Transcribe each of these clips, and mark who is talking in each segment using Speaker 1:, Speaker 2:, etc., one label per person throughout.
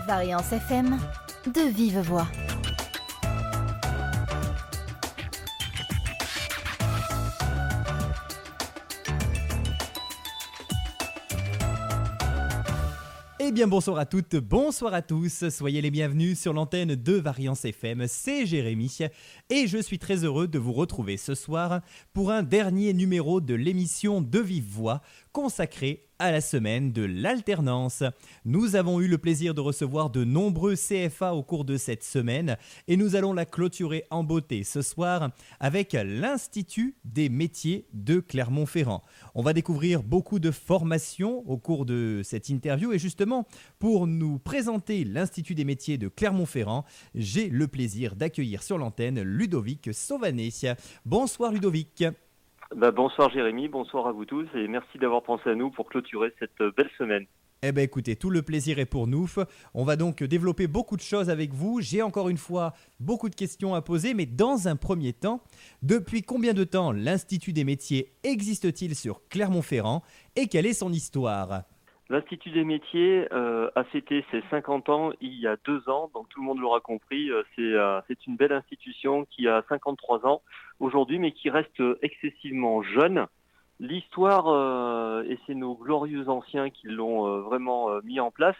Speaker 1: Variance FM, de vive voix.
Speaker 2: Eh bien bonsoir à toutes, bonsoir à tous, soyez les bienvenus sur l'antenne de Variance FM, c'est Jérémy et je suis très heureux de vous retrouver ce soir pour un dernier numéro de l'émission De Vive Voix consacrée à la semaine de l'alternance. Nous avons eu le plaisir de recevoir de nombreux CFA au cours de cette semaine et nous allons la clôturer en beauté ce soir avec l'Institut des métiers de Clermont-Ferrand. On va découvrir beaucoup de formations au cours de cette interview et justement pour nous présenter l'Institut des métiers de Clermont-Ferrand, j'ai le plaisir d'accueillir sur l'antenne Ludovic Sauvanet. Bonsoir Ludovic.
Speaker 3: Bonsoir Jérémy, bonsoir à vous tous et merci d'avoir pensé à nous pour clôturer cette belle semaine.
Speaker 2: Eh bien écoutez, tout le plaisir est pour nous. On va donc développer beaucoup de choses avec vous. J'ai encore une fois beaucoup de questions à poser, mais dans un premier temps, depuis combien de temps l'Institut des métiers existe-t-il sur Clermont-Ferrand et quelle est son histoire ?
Speaker 3: L'Institut des métiers a fêté ses 50 ans il y a 2 ans, donc tout le monde l'aura compris, c'est une belle institution qui a 53 ans aujourd'hui, mais qui reste excessivement jeune. L'histoire, et c'est nos glorieux anciens qui l'ont vraiment mis en place,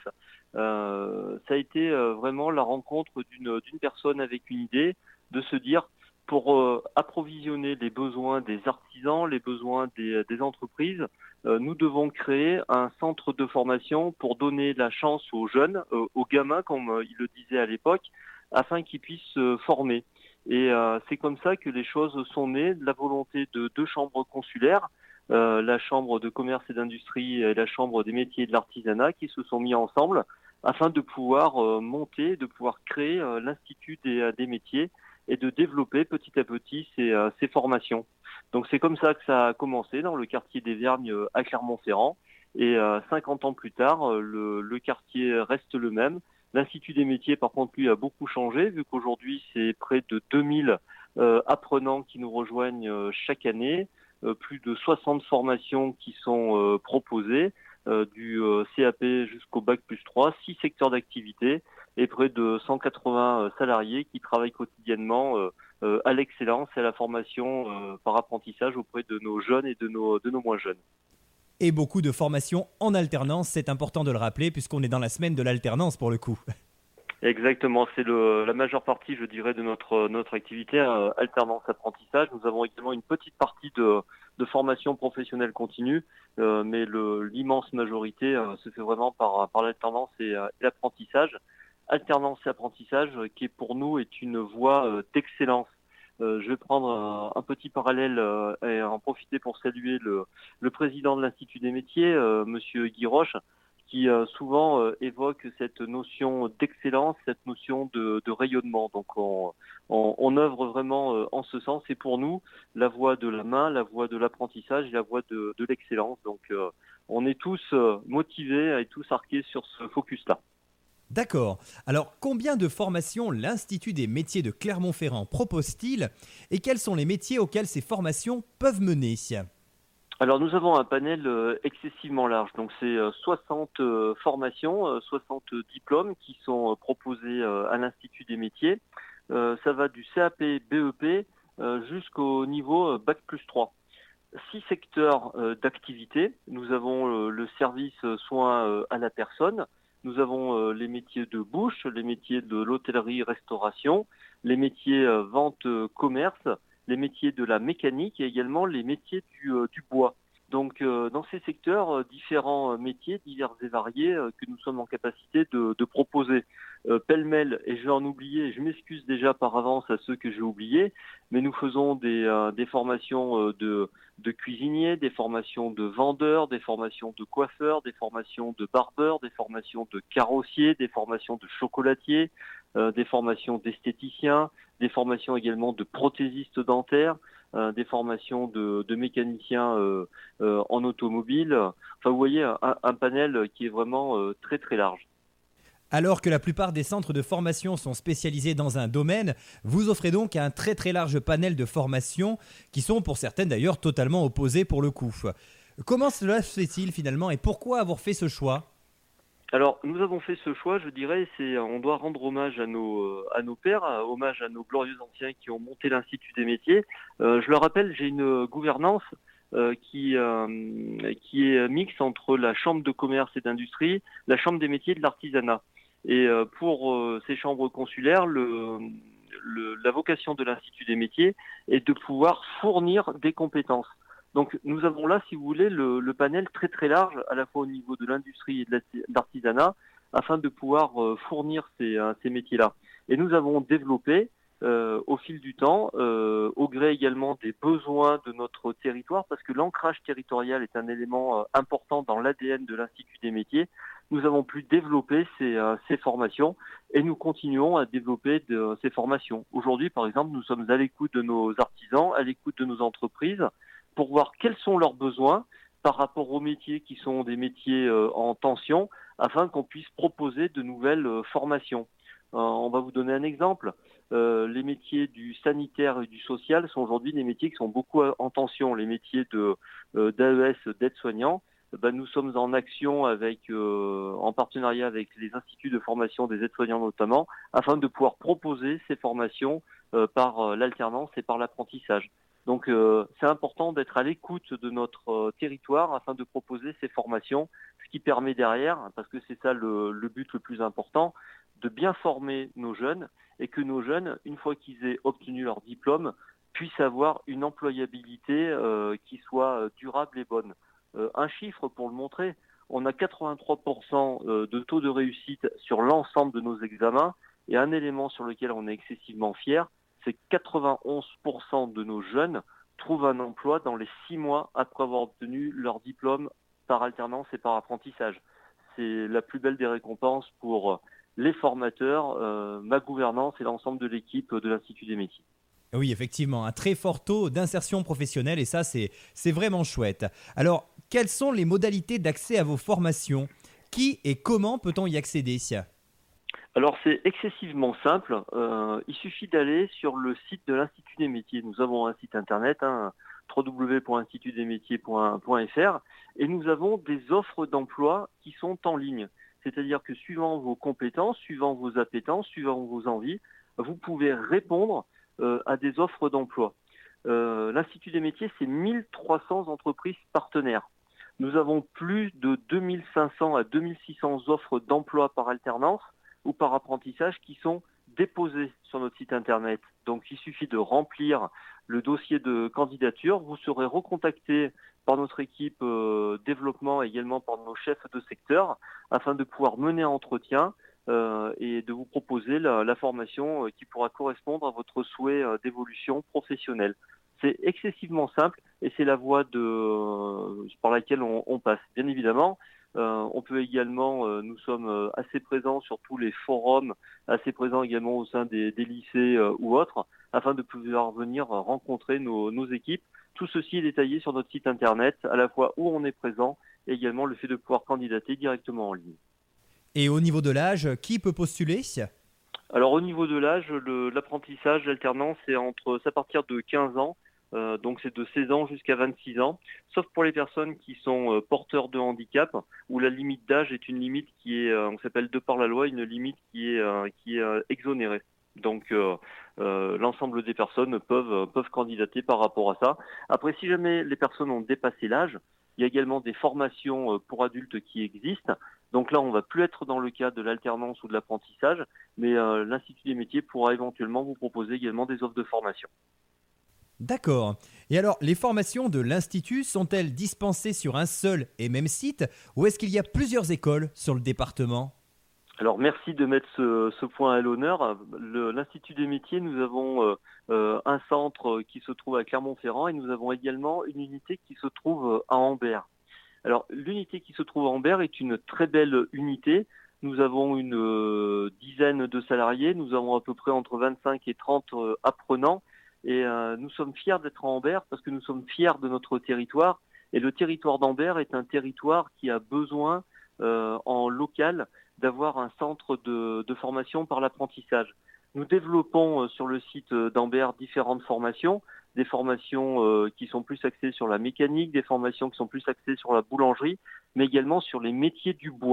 Speaker 3: ça a été vraiment la rencontre d'une personne avec une idée de se dire pour approvisionner les besoins des artisans, les besoins des entreprises, nous devons créer un centre de formation pour donner la chance aux jeunes, aux gamins, comme il le disait à l'époque, afin qu'ils puissent se former. Et c'est comme ça que les choses sont nées, de la volonté de 2 chambres consulaires, la chambre de commerce et d'industrie et la chambre des métiers et de l'artisanat, qui se sont mis ensemble afin de pouvoir monter, de pouvoir créer l'Institut des métiers et de développer petit à petit ces formations. Donc c'est comme ça que ça a commencé dans le quartier des Vergnes à Clermont-Ferrand. Et 50 ans plus tard, le quartier reste le même. L'Institut des métiers, par contre, lui, a beaucoup changé, vu qu'aujourd'hui, c'est près de 2000 apprenants qui nous rejoignent chaque année, plus de 60 formations qui sont proposées, du CAP jusqu'au Bac plus 3, 6 secteurs d'activité et près de 180 salariés qui travaillent quotidiennement à l'excellence et à la formation par apprentissage auprès de nos jeunes et de nos moins jeunes.
Speaker 2: Et beaucoup de formations en alternance, c'est important de le rappeler puisqu'on est dans la semaine de l'alternance pour le coup.
Speaker 3: Exactement, c'est la majeure partie, je dirais, de notre activité, alternance apprentissage. Nous avons également une petite partie de formation professionnelle continue, mais l'immense majorité se fait vraiment par l'alternance et l'apprentissage. Alternance et apprentissage qui pour nous est une voie d'excellence. Je vais prendre un petit parallèle et en profiter pour saluer le président de l'Institut des métiers, monsieur Guy Roche, qui souvent évoque cette notion d'excellence, cette notion de rayonnement. Donc on œuvre vraiment en ce sens. Et pour nous, la voie de la main, la voie de l'apprentissage et la voie de l'excellence. Donc on est tous motivés et tous arqués sur ce focus-là.
Speaker 2: D'accord. Alors, combien de formations l'Institut des métiers de Clermont-Ferrand propose-t-il et quels sont les métiers auxquels ces formations peuvent mener ?
Speaker 3: Alors, nous avons un panel excessivement large. Donc, c'est 60 formations, 60 diplômes qui sont proposés à l'Institut des métiers. Ça va du CAP, BEP jusqu'au niveau Bac plus 3. 6 secteurs d'activité. Nous avons le service soins à la personne. Nous avons les métiers de bouche, les métiers de l'hôtellerie-restauration, les métiers vente-commerce, les métiers de la mécanique et également les métiers du bois. Donc dans ces secteurs, différents métiers divers et variés que nous sommes en capacité de proposer. Pêle-mêle, et je vais en oublier, je m'excuse déjà par avance à ceux que j'ai oubliés, mais nous faisons des formations de cuisiniers, des formations de vendeurs, des formations de coiffeurs, des formations de barbeurs, des formations de carrossiers, des formations de chocolatiers, des formations d'esthéticiens, des formations également de prothésistes dentaires, des formations de mécaniciens en automobile. Enfin, vous voyez, un panel qui est vraiment très très large.
Speaker 2: Alors que la plupart des centres de formation sont spécialisés dans un domaine, vous offrez donc un très très large panel de formations qui sont pour certaines d'ailleurs totalement opposées pour le coup. Comment cela se fait-il finalement et pourquoi avoir fait ce choix ?
Speaker 3: Alors, nous avons fait ce choix, je dirais, on doit rendre hommage à nos pères, hommage à nos glorieux anciens qui ont monté l'Institut des métiers. Je le rappelle, j'ai une gouvernance qui est mixte entre la Chambre de commerce et d'industrie, la Chambre des métiers et de l'artisanat. Et pour ces chambres consulaires, la vocation de l'Institut des métiers est de pouvoir fournir des compétences. Donc nous avons là, si vous voulez, le panel très très large, à la fois au niveau de l'industrie et de l'artisanat, afin de pouvoir fournir ces métiers-là. Et nous avons développé au fil du temps, au gré également des besoins de notre territoire, parce que l'ancrage territorial est un élément important dans l'ADN de l'Institut des métiers. Nous avons pu développer ces formations et nous continuons à développer ces formations. Aujourd'hui, par exemple, nous sommes à l'écoute de nos artisans, à l'écoute de nos entreprises, pour voir quels sont leurs besoins par rapport aux métiers qui sont des métiers en tension, afin qu'on puisse proposer de nouvelles formations. On va vous donner un exemple. Les métiers du sanitaire et du social sont aujourd'hui des métiers qui sont beaucoup en tension. Les métiers d'AES, d'aide-soignants, nous sommes en action en partenariat avec les instituts de formation des aides-soignants notamment, afin de pouvoir proposer ces formations par l'alternance et par l'apprentissage. Donc c'est important d'être à l'écoute de notre territoire afin de proposer ces formations, ce qui permet derrière, parce que c'est ça le but le plus important, de bien former nos jeunes et que nos jeunes, une fois qu'ils aient obtenu leur diplôme, puissent avoir une employabilité qui soit durable et bonne. Un chiffre pour le montrer, on a 83% de taux de réussite sur l'ensemble de nos examens, et un élément sur lequel on est excessivement fier, c'est que 91% de nos jeunes trouvent un emploi dans les 6 mois après avoir obtenu leur diplôme par alternance et par apprentissage. C'est la plus belle des récompenses pour les formateurs, ma gouvernance et l'ensemble de l'équipe de l'Institut des métiers.
Speaker 2: Oui, effectivement, un très fort taux d'insertion professionnelle et ça, c'est vraiment chouette. Alors, quelles sont les modalités d'accès à vos formations ? Qui et comment peut-on y accéder ?
Speaker 3: Alors, c'est excessivement simple. Il suffit d'aller sur le site de l'Institut des métiers. Nous avons un site internet, www.institutdesmétiers.fr, et nous avons des offres d'emploi qui sont en ligne. C'est-à-dire que suivant vos compétences, suivant vos appétences, suivant vos envies, vous pouvez répondre à des offres d'emploi. L'Institut des métiers, c'est 1300 entreprises partenaires. Nous avons plus de 2500 à 2600 offres d'emploi par alternance ou par apprentissage qui sont déposées sur notre site internet. Donc il suffit de remplir le dossier de candidature. Vous serez recontacté par notre équipe développement et également par nos chefs de secteur afin de pouvoir mener un entretien et de vous proposer la formation qui pourra correspondre à votre souhait d'évolution professionnelle. C'est excessivement simple et c'est la voie par laquelle on passe. Bien évidemment, on peut également, nous sommes assez présents sur tous les forums, assez présents également au sein des lycées ou autres, afin de pouvoir venir rencontrer nos équipes. Tout ceci est détaillé sur notre site internet, à la fois où on est présent et également le fait de pouvoir candidater directement en ligne.
Speaker 2: Et au niveau de l'âge, qui peut postuler ?
Speaker 3: Alors au niveau de l'âge, l'apprentissage, l'alternance, c'est à partir de 15 ans. Donc c'est de 16 ans jusqu'à 26 ans, sauf pour les personnes qui sont porteurs de handicap, où la limite d'âge est une limite qui est, on s'appelle de par la loi, une limite qui est exonérée. Donc l'ensemble des personnes peuvent candidater par rapport à ça. Après, si jamais les personnes ont dépassé l'âge, il y a également des formations pour adultes qui existent. Donc là, on ne va plus être dans le cas de l'alternance ou de l'apprentissage, mais l'Institut des métiers pourra éventuellement vous proposer également des offres de formation.
Speaker 2: D'accord. Et alors, les formations de l'Institut sont-elles dispensées sur un seul et même site ou est-ce qu'il y a plusieurs écoles sur le département ?
Speaker 3: Alors merci de mettre ce point à l'honneur. L'Institut des métiers, nous avons un centre qui se trouve à Clermont-Ferrand et nous avons également une unité qui se trouve à Ambert. Alors l'unité qui se trouve à Ambert est une très belle unité. Nous avons une dizaine de salariés, nous avons à peu près entre 25 et 30 apprenants. Et nous sommes fiers d'être à Ambert parce que nous sommes fiers de notre territoire. Et le territoire d'Ambert est un territoire qui a besoin en local d'avoir un centre de formation par l'apprentissage. Nous développons sur le site d'Ambert différentes formations, des formations qui sont plus axées sur la mécanique, des formations qui sont plus axées sur la boulangerie, mais également sur les métiers du bois.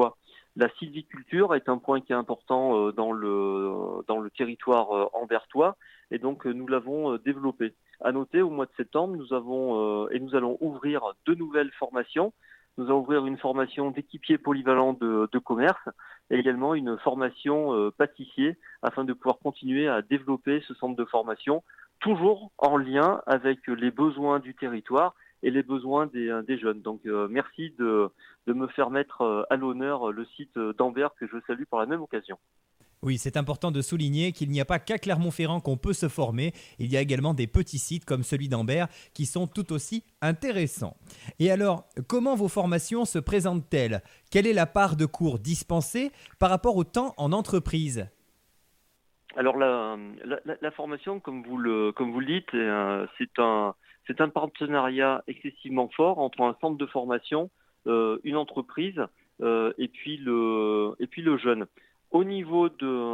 Speaker 3: La sylviculture est un point qui est important dans le territoire anvertois et donc nous l'avons développé. À noter, au mois de septembre, nous allons ouvrir 2 nouvelles formations. Nous allons ouvrir une formation d'équipier polyvalent de commerce et également une formation pâtissier afin de pouvoir continuer à développer ce centre de formation, toujours en lien avec les besoins du territoire et les besoins des jeunes. Donc merci de me faire mettre à l'honneur le site d'Ambert que je salue par la même occasion.
Speaker 2: Oui, c'est important de souligner qu'il n'y a pas qu'à Clermont-Ferrand qu'on peut se former. Il y a également des petits sites comme celui d'Ambert qui sont tout aussi intéressants. Et alors, comment vos formations se présentent-elles ? Quelle est la part de cours dispensés par rapport au temps en entreprise ?
Speaker 3: Alors la formation, comme vous le dites, c'est un partenariat excessivement fort entre un centre de formation, une entreprise et puis le jeune. Au niveau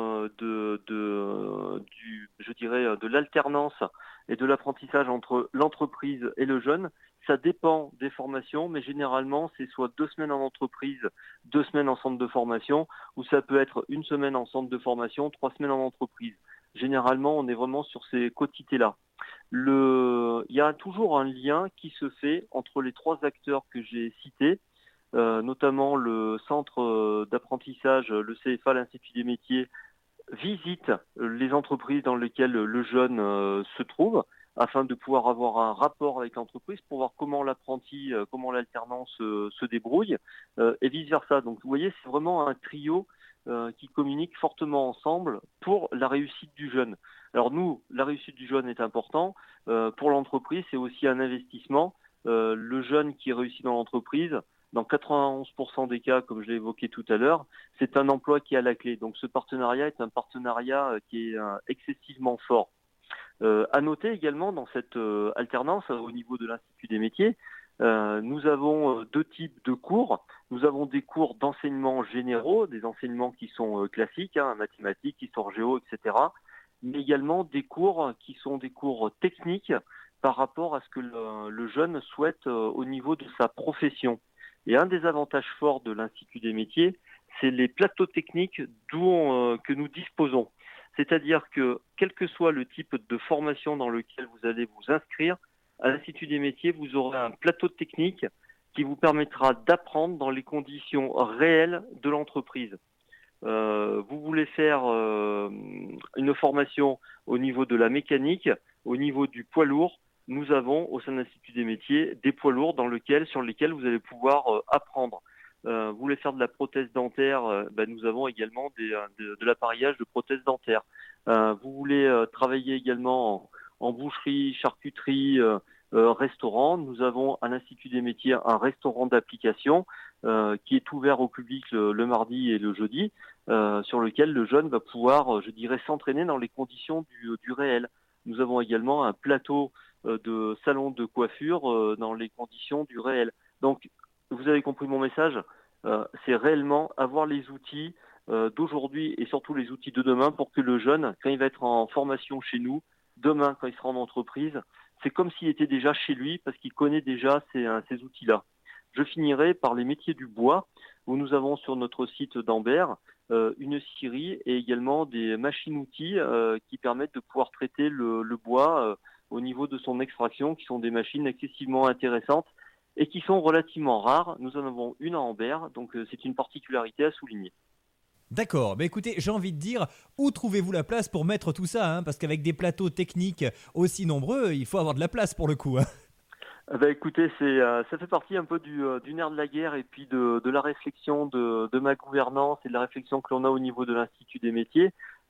Speaker 3: de l'alternance et de l'apprentissage entre l'entreprise et le jeune, ça dépend des formations, mais généralement, c'est soit 2 semaines en entreprise, 2 semaines en centre de formation, ou ça peut être 1 semaine en centre de formation, 3 semaines en entreprise. Généralement, on est vraiment sur ces quotités-là. Il y a toujours un lien qui se fait entre les 3 acteurs que j'ai cités, notamment le centre d'apprentissage, le CFA, l'Institut des métiers, visite les entreprises dans lesquelles le jeune se trouve, afin de pouvoir avoir un rapport avec l'entreprise pour voir comment l'apprenti, comment l'alternant se débrouille, et vice-versa. Donc vous voyez, c'est vraiment un trio qui communique fortement ensemble pour la réussite du jeune. Alors nous, la réussite du jeune est important. Pour l'entreprise, c'est aussi un investissement. Le jeune qui réussit dans l'entreprise, dans 91% des cas, comme je l'ai évoqué tout à l'heure, c'est un emploi qui est à la clé. Donc ce partenariat est un partenariat qui est excessivement fort. À noter également dans cette alternance au niveau de l'Institut des métiers, nous avons 2 types de cours. Nous avons des cours d'enseignement généraux, des enseignements qui sont classiques, mathématiques, histoire géo, etc. Mais également des cours qui sont des cours techniques par rapport à ce que le jeune souhaite au niveau de sa profession. Et un des avantages forts de l'Institut des métiers, c'est les plateaux techniques que nous disposons. C'est-à-dire que, quel que soit le type de formation dans lequel vous allez vous inscrire, à l'Institut des métiers, vous aurez un plateau technique qui vous permettra d'apprendre dans les conditions réelles de l'entreprise. Vous voulez faire une formation au niveau de la mécanique, au niveau du poids lourd. Nous avons au sein de l'Institut des métiers des poids lourds sur lesquels vous allez pouvoir apprendre. Vous voulez faire de la prothèse dentaire, nous avons également de l'appareillage de prothèse dentaire. Vous voulez travailler également en boucherie, charcuterie, restaurant. Nous avons à l'Institut des métiers un restaurant d'application qui est ouvert au public le mardi et le jeudi, sur lequel le jeune va pouvoir, s'entraîner dans les conditions du réel. Nous avons également un plateau de salon de coiffure dans les conditions du réel. Donc, vous avez compris mon message, c'est réellement avoir les outils d'aujourd'hui et surtout les outils de demain pour que le jeune, quand il va être en formation chez nous, demain, quand il sera en entreprise, c'est comme s'il était déjà chez lui parce qu'il connaît déjà ces outils-là. Je finirai par les métiers du bois, où nous avons sur notre site d'Ambert une scierie et également des machines-outils qui permettent de pouvoir traiter le bois au niveau de son extraction, qui sont des machines excessivement intéressantes et qui sont relativement rares. Nous en avons une à Ambert, donc c'est une particularité à souligner.
Speaker 2: D'accord, écoutez, j'ai envie de dire, où trouvez-vous la place pour mettre tout ça, parce qu'avec des plateaux techniques aussi nombreux, il faut avoir de la place pour le coup.
Speaker 3: Écoutez, ça fait partie un peu du nerf de la guerre et puis de la réflexion de ma gouvernance et de la réflexion que l'on a au niveau de l'Institut des métiers.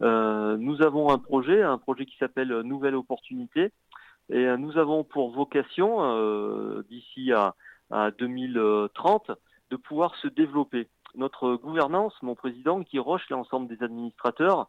Speaker 3: Nous avons un projet qui s'appelle Nouvelle Opportunité, et nous avons pour vocation, d'ici à 2030, de pouvoir se développer. Notre gouvernance, mon président, Guy Roche, et l'ensemble des administrateurs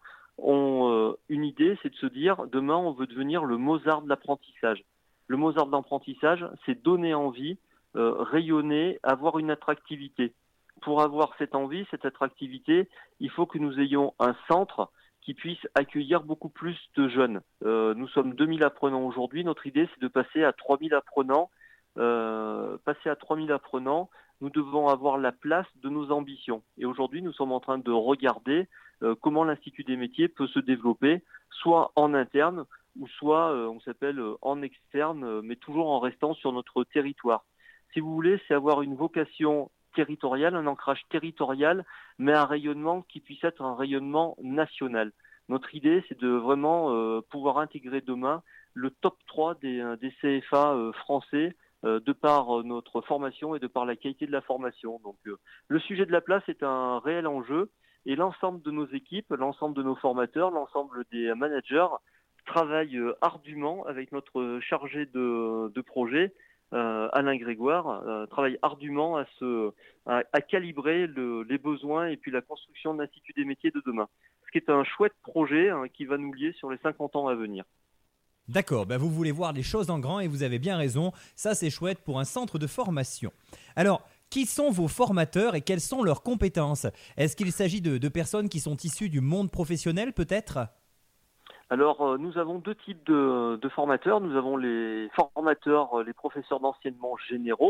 Speaker 3: ont une idée, c'est de se dire, demain on veut devenir le Mozart de l'apprentissage. Le Mozart de l'apprentissage, c'est donner envie, rayonner, avoir une attractivité. Pour avoir cette envie, cette attractivité, il faut que nous ayons un centre qui puisse accueillir beaucoup plus de jeunes. Nous sommes 2000 apprenants aujourd'hui. Notre idée, c'est de passer à 3000 apprenants, nous devons avoir la place de nos ambitions. Et aujourd'hui, nous sommes en train de regarder comment l'Institut des métiers peut se développer, soit en interne ou soit, on s'appelle en externe, mais toujours en restant sur notre territoire. Si vous voulez, c'est avoir une vocation territoriale, un ancrage territorial, mais un rayonnement qui puisse être un rayonnement national. Notre idée, c'est de vraiment pouvoir intégrer demain le top 3 des CFA français de par notre formation et de par la qualité de la formation. Donc le sujet de la place est un réel enjeu et l'ensemble de nos équipes, l'ensemble de nos formateurs, l'ensemble des managers travaillent ardument avec notre chargé de projet, Alain Grégoire, travaille ardument à calibrer les besoins et puis la construction de l'Institut des métiers de demain. Ce qui est un chouette projet qui va nous lier sur les 50 ans à venir.
Speaker 2: D'accord, vous voulez voir les choses en grand et vous avez bien raison, ça c'est chouette pour un centre de formation. Alors, qui sont vos formateurs et quelles sont leurs compétences? Est-ce qu'il s'agit de personnes qui sont issues du monde professionnel peut-être?
Speaker 3: Alors, nous avons deux types de formateurs. Nous avons les formateurs, les professeurs d'enseignement généraux,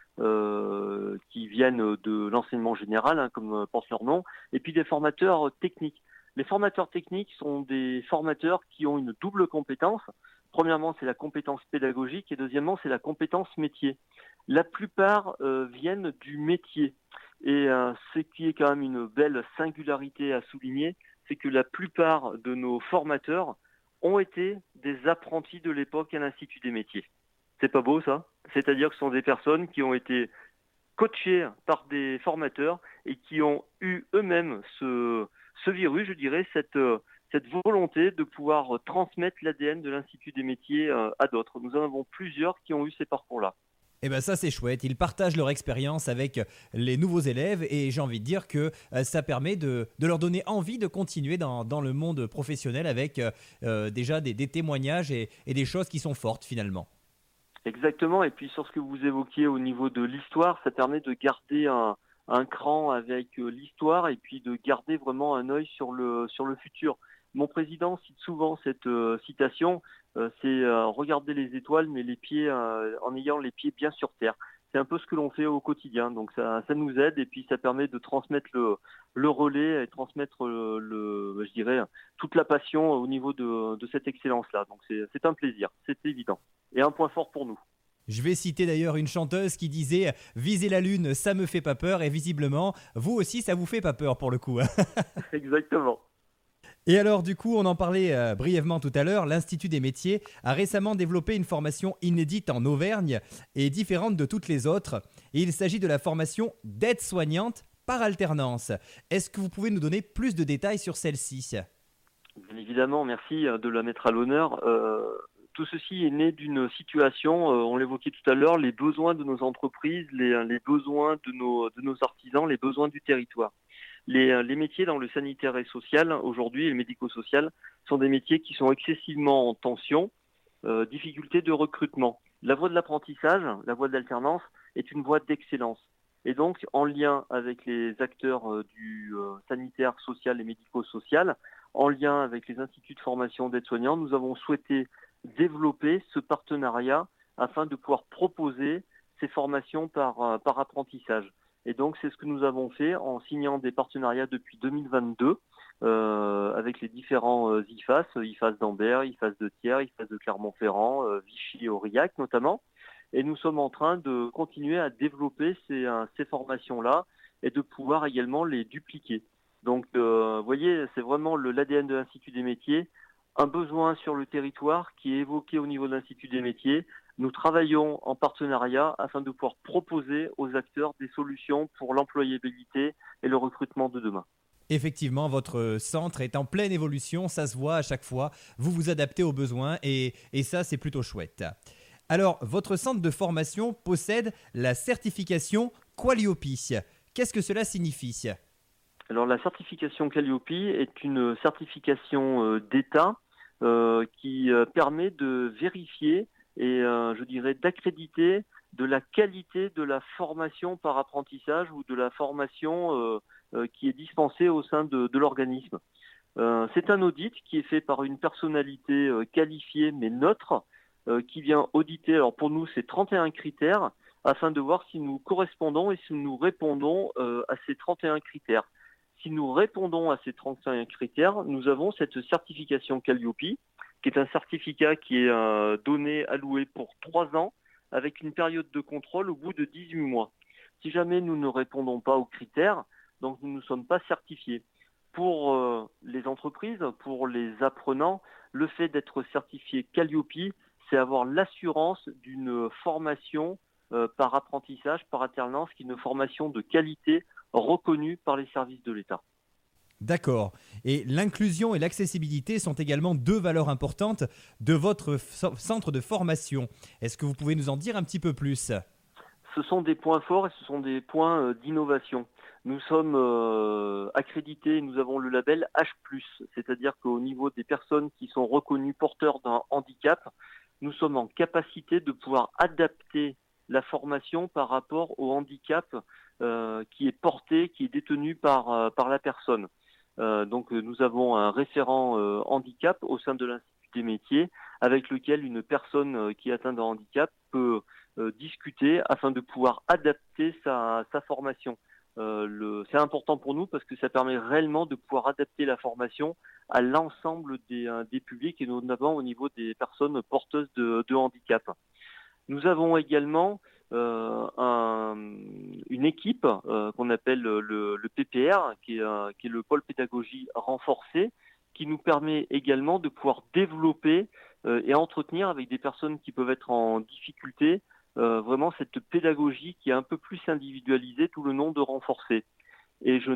Speaker 3: qui viennent de l'enseignement général, comme pense leur nom, et puis des formateurs techniques. Les formateurs techniques sont des formateurs qui ont une double compétence. Premièrement, c'est la compétence pédagogique et deuxièmement, c'est la compétence métier. La plupart viennent du métier. Et ce qui est quand même une belle singularité à souligner, c'est que la plupart de nos formateurs ont été des apprentis de l'époque à l'Institut des métiers. C'est pas beau ça? C'est-à-dire que ce sont des personnes qui ont été coachées par des formateurs et qui ont eu eux-mêmes ce virus, je dirais, cette volonté de pouvoir transmettre l'ADN de l'Institut des métiers à d'autres. Nous en avons plusieurs qui ont eu ces parcours-là.
Speaker 2: Eh bien ça c'est chouette, ils partagent leur expérience avec les nouveaux élèves et j'ai envie de dire que ça permet de leur donner envie de continuer dans le monde professionnel avec déjà des témoignages et des choses qui sont fortes finalement.
Speaker 3: Exactement, et puis sur ce que vous évoquiez au niveau de l'histoire, ça permet de garder un cran avec l'histoire et puis de garder vraiment un œil sur le futur. Mon président cite souvent cette citation, c'est regarder les étoiles mais les pieds en ayant les pieds bien sur terre. C'est un peu ce que l'on fait au quotidien, donc ça nous aide et puis ça permet de transmettre le relais et transmettre je dirais toute la passion au niveau de cette excellence-là. Donc c'est un plaisir, c'est évident et un point fort pour nous.
Speaker 2: Je vais citer d'ailleurs une chanteuse qui disait « Viser la lune, ça me fait pas peur » et visiblement, vous aussi, ça vous fait pas peur pour le coup.
Speaker 3: Exactement.
Speaker 2: Et alors du coup, on en parlait brièvement tout à l'heure, l'Institut des métiers a récemment développé une formation inédite en Auvergne et différente de toutes les autres. Et il s'agit de la formation d'aide-soignante par alternance. Est-ce que vous pouvez nous donner plus de détails sur celle-ci ?
Speaker 3: Bien évidemment, merci de la mettre à l'honneur. Tout ceci est né d'une situation, on l'évoquait tout à l'heure, les besoins de nos entreprises, les besoins de nos artisans, les besoins du territoire. Les métiers dans le sanitaire et social, aujourd'hui, et le médico-social, sont des métiers qui sont excessivement en tension, difficulté de recrutement. La voie de l'apprentissage, la voie de l'alternance, est une voie d'excellence. Et donc, en lien avec les acteurs du sanitaire, social et médico-social, en lien avec les instituts de formation d'aide-soignants, nous avons souhaité développer ce partenariat afin de pouvoir proposer ces formations par apprentissage. Et donc, c'est ce que nous avons fait en signant des partenariats depuis 2022 avec les différents IFAS, IFAS d'Ambert, IFAS de Thiers, IFAS de Clermont-Ferrand, Vichy et Aurillac notamment. Et nous sommes en train de continuer à développer ces formations-là et de pouvoir également les dupliquer. Donc, vous voyez, c'est vraiment l'ADN de l'Institut des métiers, un besoin sur le territoire qui est évoqué au niveau de l'Institut des métiers. Nous travaillons en partenariat afin de pouvoir proposer aux acteurs des solutions pour l'employabilité et le recrutement de demain.
Speaker 2: Effectivement, votre centre est en pleine évolution, ça se voit à chaque fois. Vous vous adaptez aux besoins et ça, c'est plutôt chouette. Alors, votre centre de formation possède la certification Qualiopi. Qu'est-ce que cela signifie ?
Speaker 3: Alors, la certification Qualiopi est une certification d'État qui permet de vérifier et, je dirais, d'accréditer de la qualité de la formation par apprentissage ou de la formation qui est dispensée au sein de l'organisme. C'est un audit qui est fait par une personnalité qualifiée mais neutre, qui vient auditer. Alors pour nous, c'est 31 critères afin de voir si nous correspondons et si nous répondons à ces 31 critères. Si nous répondons à ces 31 critères, nous avons cette certification Calliope, qui est un certificat qui est donné, alloué pour 3 ans, avec une période de contrôle au bout de 18 mois. Si jamais nous ne répondons pas aux critères, donc nous ne sommes pas certifiés. Pour les entreprises, pour les apprenants, le fait d'être certifié Calliope, c'est avoir l'assurance d'une formation par apprentissage, par alternance, qui est une formation de qualité reconnue par les services de l'État.
Speaker 2: D'accord. Et l'inclusion et l'accessibilité sont également 2 valeurs importantes de votre centre de formation. Est-ce que vous pouvez nous en dire un petit peu plus ?
Speaker 3: Ce sont des points forts et ce sont des points d'innovation. Nous sommes accrédités, nous avons le label H+, c'est-à-dire qu'au niveau des personnes qui sont reconnues porteurs d'un handicap, nous sommes en capacité de pouvoir adapter la formation par rapport au handicap qui est porté, qui est détenu par la personne. Donc nous avons un référent handicap au sein de l'Institut des métiers avec lequel une personne qui est atteinte d'un handicap peut discuter afin de pouvoir adapter sa formation. C'est important pour nous parce que ça permet réellement de pouvoir adapter la formation à l'ensemble des publics et notamment au niveau des personnes porteuses de handicap. Nous avons également une équipe qu'on appelle le PPR, qui est le pôle pédagogie renforcée, qui nous permet également de pouvoir développer et entretenir avec des personnes qui peuvent être en difficulté vraiment cette pédagogie qui est un peu plus individualisée, tout le nom de renforcer. Et je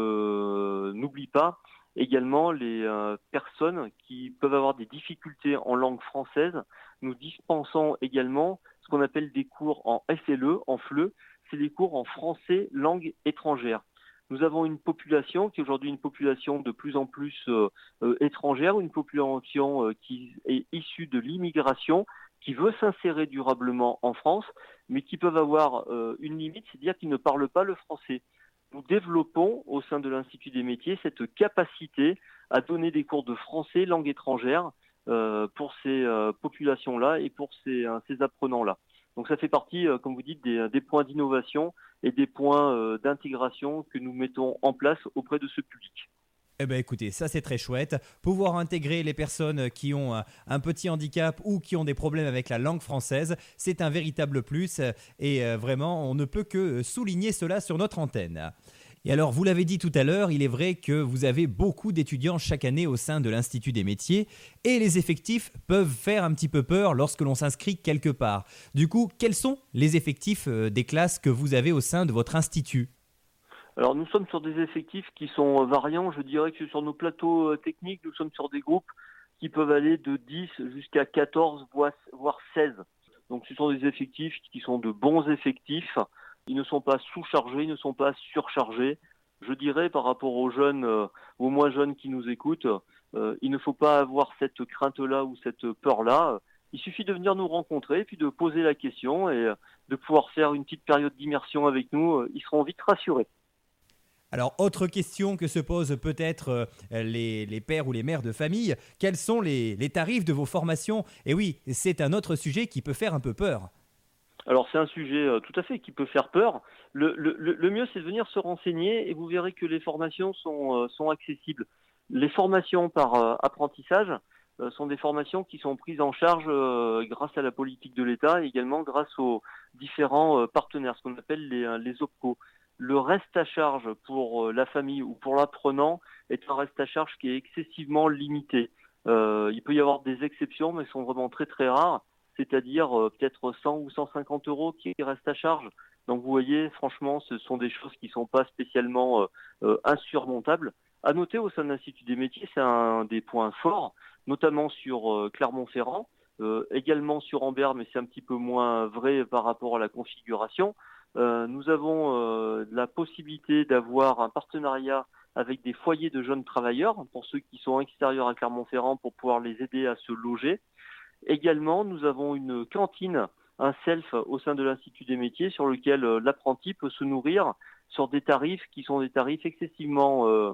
Speaker 3: n'oublie pas également les personnes qui peuvent avoir des difficultés en langue française. Nous dispensons également ce qu'on appelle des cours en FLE, en FLE, c'est des cours en français langue étrangère. Nous avons une population qui est aujourd'hui une population de plus en plus étrangère, une population qui est issue de l'immigration, qui veut s'insérer durablement en France, mais qui peuvent avoir une limite, c'est-à-dire qu'ils ne parlent pas le français. Nous développons au sein de l'Institut des métiers cette capacité à donner des cours de français langue étrangère pour ces populations-là et pour ces apprenants-là. Donc ça fait partie, comme vous dites, des points d'innovation et des points d'intégration que nous mettons en place auprès de ce public.
Speaker 2: Eh bien écoutez, ça c'est très chouette. Pouvoir intégrer les personnes qui ont un petit handicap ou qui ont des problèmes avec la langue française, c'est un véritable plus et vraiment on ne peut que souligner cela sur notre antenne. Et alors, vous l'avez dit tout à l'heure, il est vrai que vous avez beaucoup d'étudiants chaque année au sein de l'Institut des métiers et les effectifs peuvent faire un petit peu peur lorsque l'on s'inscrit quelque part. Du coup, quels sont les effectifs des classes que vous avez au sein de votre institut ?
Speaker 3: Alors nous sommes sur des effectifs qui sont variants. Je dirais que sur nos plateaux techniques, nous sommes sur des groupes qui peuvent aller de 10 jusqu'à 14, voire 16. Donc ce sont des effectifs qui sont de bons effectifs. Ils ne sont pas sous-chargés, ils ne sont pas surchargés. Je dirais par rapport aux jeunes, aux moins jeunes qui nous écoutent, il ne faut pas avoir cette crainte-là ou cette peur-là. Il suffit de venir nous rencontrer, puis de poser la question et de pouvoir faire une petite période d'immersion avec nous. Ils seront vite rassurés.
Speaker 2: Alors, autre question que se posent peut-être les pères ou les mères de famille, quels sont les tarifs de vos formations ? Et oui, c'est un autre sujet qui peut faire un peu peur.
Speaker 3: Alors c'est un sujet tout à fait qui peut faire peur. Le mieux c'est de venir se renseigner et vous verrez que les formations sont accessibles. Les formations par apprentissage sont des formations qui sont prises en charge grâce à la politique de l'État et également grâce aux différents partenaires, ce qu'on appelle les OPCO. Le reste à charge pour la famille ou pour l'apprenant est un reste à charge qui est excessivement limité. Il peut y avoir des exceptions, mais elles sont vraiment très très rares, c'est-à-dire peut-être 100 ou 150 euros qui restent à charge. Donc vous voyez, franchement, ce sont des choses qui ne sont pas spécialement insurmontables. À noter au sein de l'Institut des métiers, c'est un des points forts, notamment sur Clermont-Ferrand, également sur Ambert, mais c'est un petit peu moins vrai par rapport à la configuration. Nous avons la possibilité d'avoir un partenariat avec des foyers de jeunes travailleurs, pour ceux qui sont extérieurs à Clermont-Ferrand, pour pouvoir les aider à se loger. Également, nous avons une cantine, un self au sein de l'Institut des métiers, sur lequel l'apprenti peut se nourrir sur des tarifs qui sont des tarifs excessivement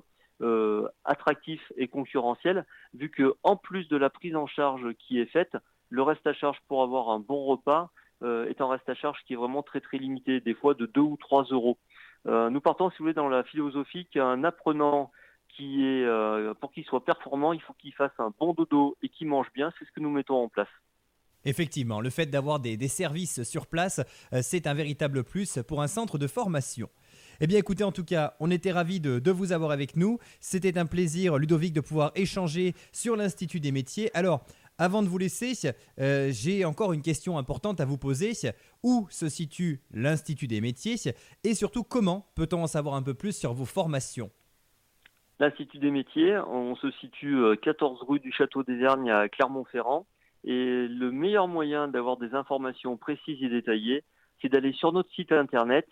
Speaker 3: attractifs et concurrentiels, vu que en plus de la prise en charge qui est faite, le reste à charge pour avoir un bon repas est un reste à charge qui est vraiment très très limité, des fois de 2 ou 3 euros. Nous partons, si vous voulez, dans la philosophie qu'un apprenant pour qu'il soit performant, il faut qu'il fasse un bon dodo et qu'il mange bien. C'est ce que nous mettons en place.
Speaker 2: Effectivement, le fait d'avoir des services sur place, c'est un véritable plus pour un centre de formation. Eh bien écoutez, en tout cas, on était ravis de vous avoir avec nous. C'était un plaisir, Ludovic, de pouvoir échanger sur l'Institut des métiers. Alors, avant de vous laisser, j'ai encore une question importante à vous poser. Où se situe l'Institut des métiers et surtout, comment peut-on en savoir un peu plus sur vos formations ?
Speaker 3: L'Institut des métiers, on se situe 14 rue du Château des Vergnes à Clermont-Ferrand. Et le meilleur moyen d'avoir des informations précises et détaillées, c'est d'aller sur notre site internet,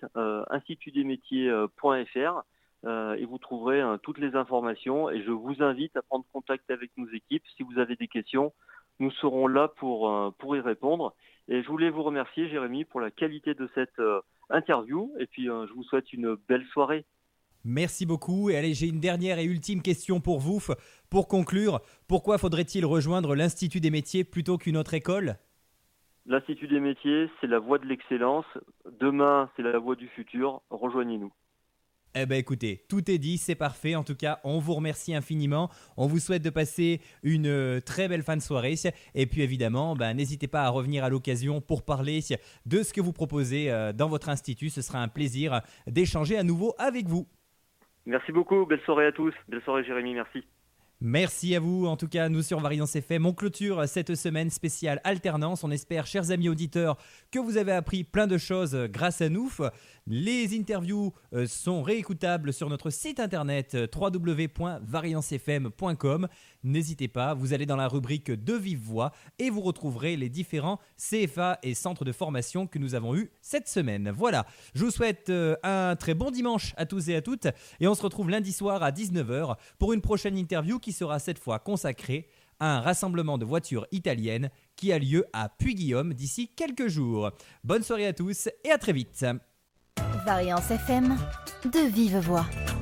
Speaker 3: institutdesmétiers.fr, et vous trouverez toutes les informations. Et je vous invite à prendre contact avec nos équipes. Si vous avez des questions, nous serons là pour y répondre. Et je voulais vous remercier, Jérémy, pour la qualité de cette interview. Et puis, je vous souhaite une belle soirée.
Speaker 2: Merci beaucoup. Et allez, j'ai une dernière et ultime question pour vous. Pour conclure, pourquoi faudrait-il rejoindre l'Institut des métiers plutôt qu'une autre école ?
Speaker 3: L'Institut des métiers, c'est la voie de l'excellence. Demain, c'est la voie du futur. Rejoignez-nous.
Speaker 2: Eh bien écoutez, tout est dit, c'est parfait. En tout cas, on vous remercie infiniment. On vous souhaite de passer une très belle fin de soirée. Et puis évidemment, n'hésitez pas à revenir à l'occasion pour parler de ce que vous proposez dans votre institut. Ce sera un plaisir d'échanger à nouveau avec vous.
Speaker 3: Merci beaucoup, belle soirée à tous. Belle soirée Jérémy, merci.
Speaker 2: Merci à vous. En tout cas, nous sur Variance FM, on clôture cette semaine spéciale alternance. On espère, chers amis auditeurs, que vous avez appris plein de choses grâce à nous. Les interviews sont réécoutables sur notre site internet www.variancefm.com. N'hésitez pas, vous allez dans la rubrique de vive voix et vous retrouverez les différents CFA et centres de formation que nous avons eus cette semaine. Voilà, je vous souhaite un très bon dimanche à tous et à toutes et on se retrouve lundi soir à 19h pour une prochaine interview qui sera cette fois consacrée à un rassemblement de voitures italiennes qui a lieu à Puy-Guillaume d'ici quelques jours. Bonne soirée à tous et à très vite.
Speaker 1: Variance FM, de vive voix.